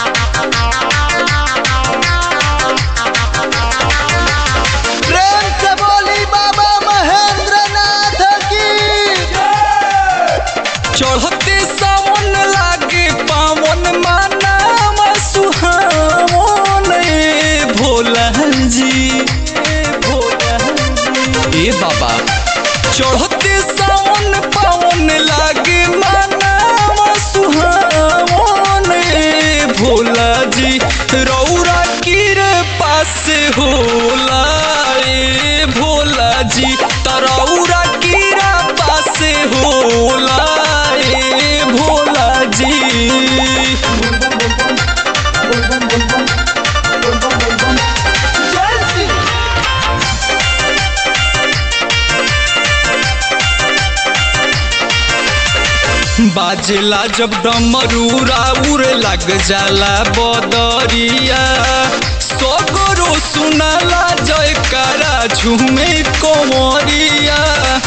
प्रेम से बोली बाबा महेंद्रनाथ की। चढ़ते सावन लागे पावन मानाम सुहावन भोला जी ए बाबा। चढ़ते सावन पावन लागे मानाम सुहावन भोला जी। रौरा कीर पास होला ए भोला जी। तरौरा कीरा पास होला ए भोला जी। बाजेला जब डमरूरा उड़ लग जाला बदरिया। सगरो सुनाला जयकारा झूमे कोमरिया।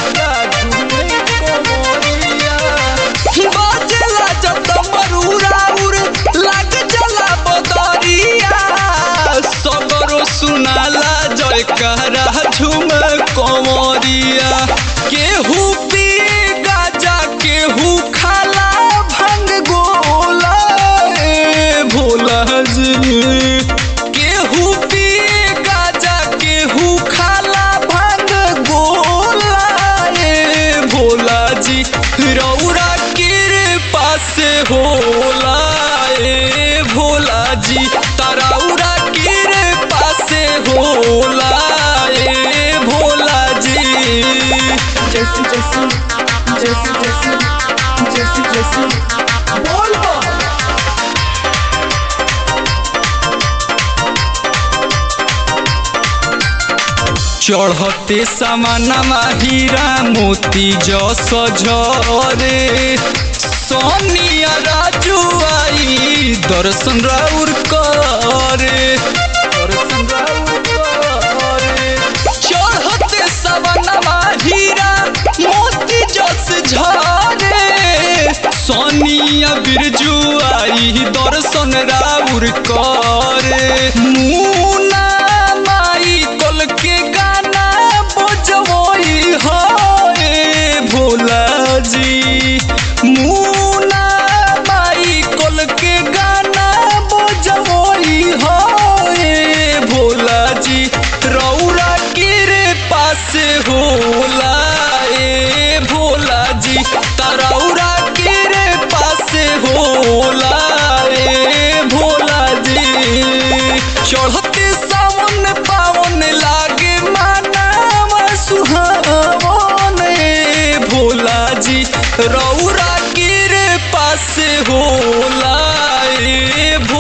बाजेला जब डमरूरा उड़ लग जाला बदरिया। सगरो सुनाला जयकारा झूमे कोमरिया। केहू पिए गाजा केहू खाला भांग गोला ए भोला जी। केहू पिए गाजा केहू खाला भांग गोला ए भोला जी। रौरा कृपा से होला ए भोला जी। तरौरा कृपा से होला ए भोला जी। जैसी जैसी जैसी जैसी जैसी जैसी बोल चढ़ते समानमा हीरा मोती जस झरे। सोनिया राजू आई दर्शन राउर करे। चढ़ते समानमा हीरा मोती जस झरे। सोनिया बिरजू आई दर्शन राउर करे। मुना माई कल के गाना बजवई है भोला जी। मुना माई कल के गाना बजवई है भोला जी। रौरा कृपा से होला ए भोला जी। तरौरा कृपा से होला ए भोला जी। चढ़ते सावन पावन लागे मानाम सुहावन भोला जी। रौरा कृपा से होला ए